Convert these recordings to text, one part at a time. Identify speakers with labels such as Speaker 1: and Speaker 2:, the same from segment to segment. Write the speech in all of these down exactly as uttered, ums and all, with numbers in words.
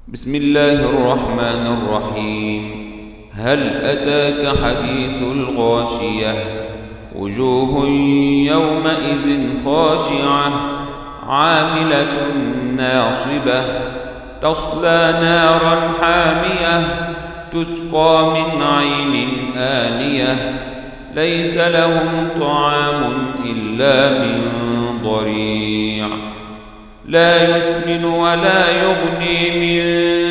Speaker 1: بسم الله الرحمن الرحيم. هل أتاك حديث الغاشية؟ وجوه يومئذ خاشعة عاملة ناصبة تصلى نارا حامية تسقى من عين آنية ليس لهم طعام إلا من ضريع لا يسمن ولا يغني من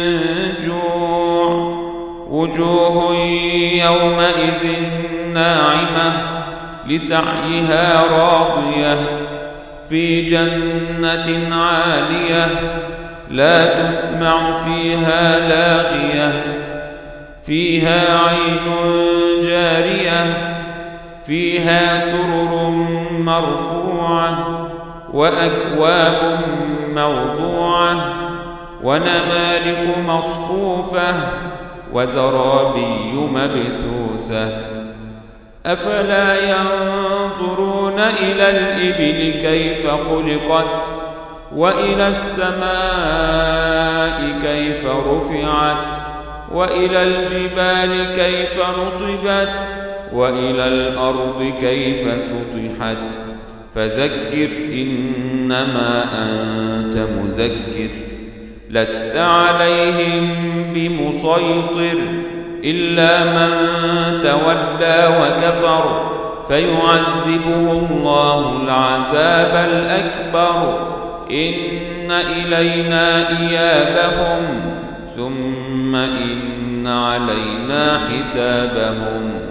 Speaker 1: جوع وجوه يومئذ ناعمة لسعيها راضية في جنة عالية لا تسمع فيها لاغية فيها عين جارية فيها سرر مرفوعة وأكواب موضوعة ونمارق مصفوفة وزرابي مبثوثة أفلا ينظرون إلى الإبل كيف خلقت وإلى السماء كيف رفعت وإلى الجبال كيف نصبت وإلى الأرض كيف سطحت فذكر إنما أنت مذكر لست عليهم بمسيطر إلا من تولى وكفر فيعذبه الله العذاب الأكبر إن إلينا إيابهم ثم إن علينا حسابهم.